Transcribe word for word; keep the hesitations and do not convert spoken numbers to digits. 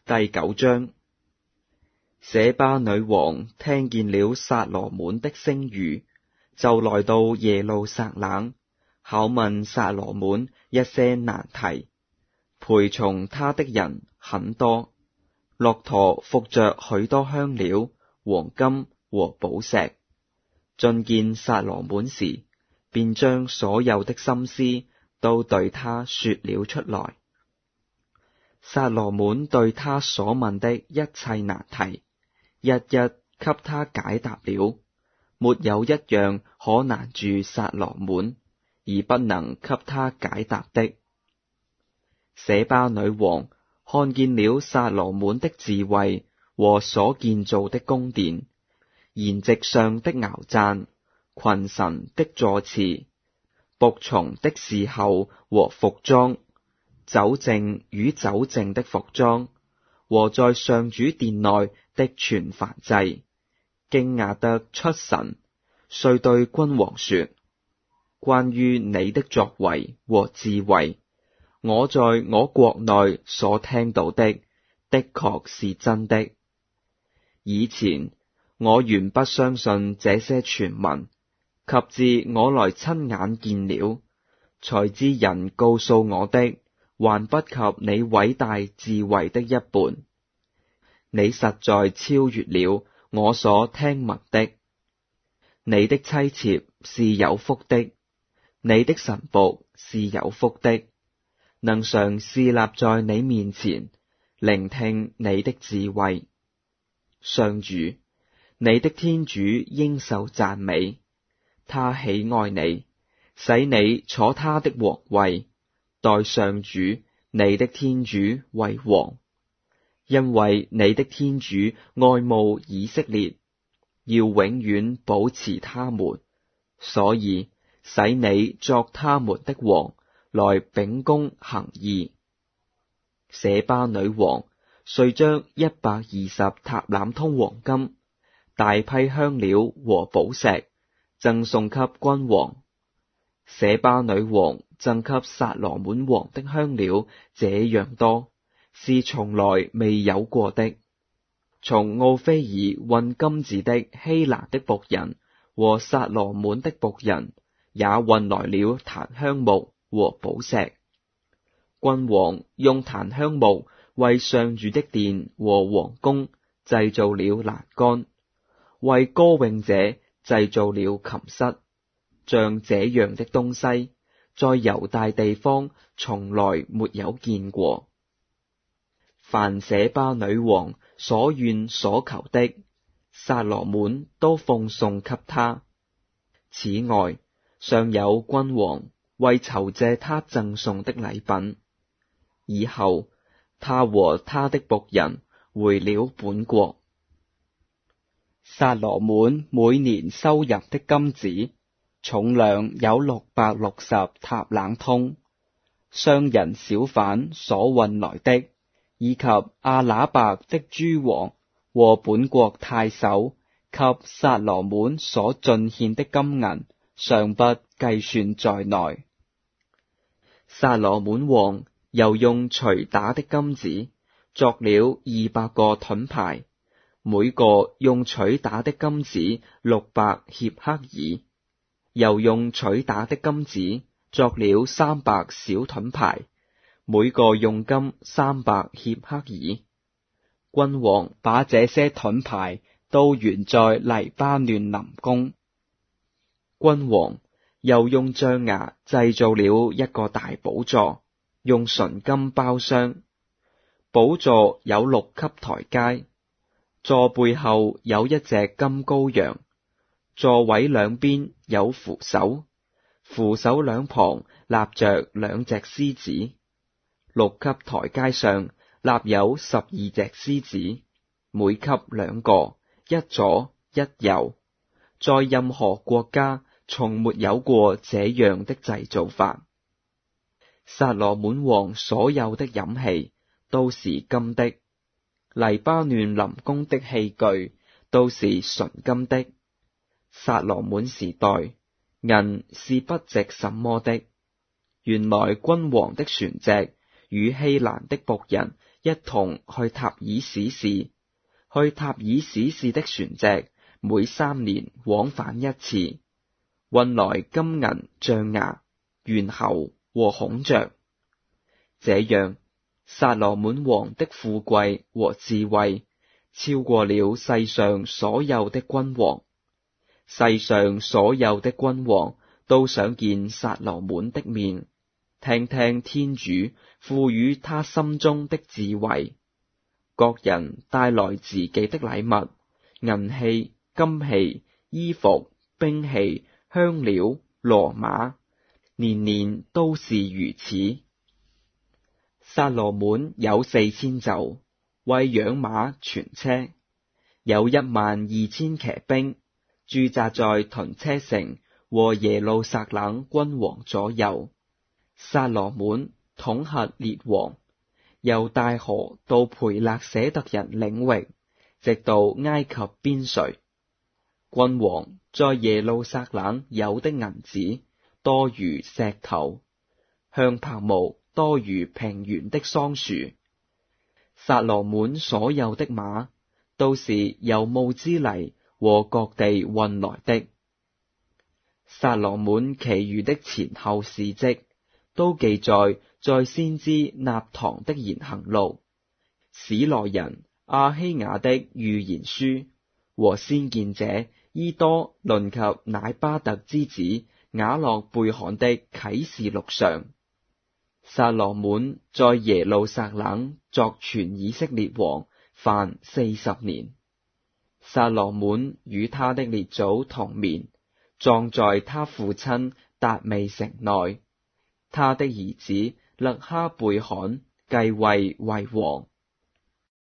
第九章。舍巴女王聽見了撒羅滿的聲諭，就來到耶路撒冷，考問撒羅滿一些難題。陪從他的人很多，駱駝伏着許多香料、黃金和寶石。進見撒羅滿時，便將所有的心思都對他說了出來。撒羅滿對他所問的一切難題，一一給他解答了，沒有一樣可難住撒羅滿，而不能給他解答的。舍巴女王看見了撒羅滿的智慧和所建造的宮殿，筵席上的肴饌，群臣的座次，僕從的侍候和服裝，酒政與酒政的服裝，和在上主殿內的全燔祭，驚訝得出神，遂對君王說：關於你的作為和智慧，我在我國內所聽到的，的確是真的。以前我原不相信這些傳聞，及至我來親眼見了，才知人告訴我的，還不及你偉大智慧的一半。你實在超越了我所聽聞的。你的妻妾是有福的，你的臣僕是有福的，能常侍立在你面前，聆聽你的智慧。上主，你的天主應受讚美，他喜愛你，使你坐他的王位，代上主你的天主為王。因為你的天主愛慕以色列，要永遠保持他們，所以使你作他們的王，來秉公行義。舍巴女王遂將一百二十塔冷通黃金、大批香料和寶石贈送給君王。舍巴女王贈給撒羅滿王的香料這樣多，是從來未有過的。從奧菲爾運金子的希蘭的僕人和撒羅滿的僕人也運來了檀香木和寶石。君王用檀香木為上主的殿和王宮製造了欄杆，為歌詠者製造了琴室。像這樣的東西，在猶大地方從來沒有見過。凡舍巴女王所願所求的，撒羅滿都奉送給他。此外，尚有君王為酬謝他贈送的禮品。以後，他和他的僕人回了本國。撒羅滿每年收入的金子，重量有六百六十塔冷通，商人小販所運來的，以及阿那伯的諸王和本國太守給撒羅滿所進獻的金銀，尚不計算在內。撒羅滿王又用錘打的金子作了二百個盾牌，每個用錘打的金子六百協克爾。又用錘打的金子作了三百小盾牌，每個用金三百協克爾。君王把這些盾牌都懸在黎巴嫩林宮。君王又用象牙製造了一個大寶座，用純金包廂。寶座有六級台階，座背後有一隻金羔羊。座位兩邊有扶手，扶手兩旁立着兩隻獅子。六級台階上立有十二隻獅子，每級兩個，一左一右。在任何國家從沒有過這樣的製造法。撒羅滿王所有的飲器都是金的，黎巴嫩林宮的器具都是純金的。撒羅滿時代，銀是不值什麼的。原來君王的船隻與希蘭的僕人一同去塔爾史士。去塔爾史士的船隻每三年往返一次，運來金銀象牙、猿猴和孔雀。這樣，撒羅滿王的富貴和智慧超過了世上所有的君王。世上所有的君王都想見撒羅滿的面，聽聽天主賦予他心中的智慧。各人帶來自己的禮物，銀器、金器、衣服、兵器、香料、騾馬，年年都是如此。撒羅滿有四千廄，為養馬存車，有一萬二千騎兵，駐紮在屯車城和耶路撒冷君王左右。撒羅滿統轄列王，由大河到培勒舍特人領域，直到埃及邊陲。君王在耶路撒冷有的銀子多如石頭，香柏木多如平原的桑樹。撒羅滿所有的馬都是由慕之黎和各地運來的。撒羅滿其餘的前後事蹟都記載在先知納堂的言行錄、史羅人阿希雅的預言書和先見者伊多論及乃巴特之子雅洛貝罕的啟示錄上。撒羅滿在耶路撒冷作全以色列王凡四十年。撒羅滿與他的列祖同眠，葬在他父親達味城內。他的兒子勒哈貝罕繼位為王。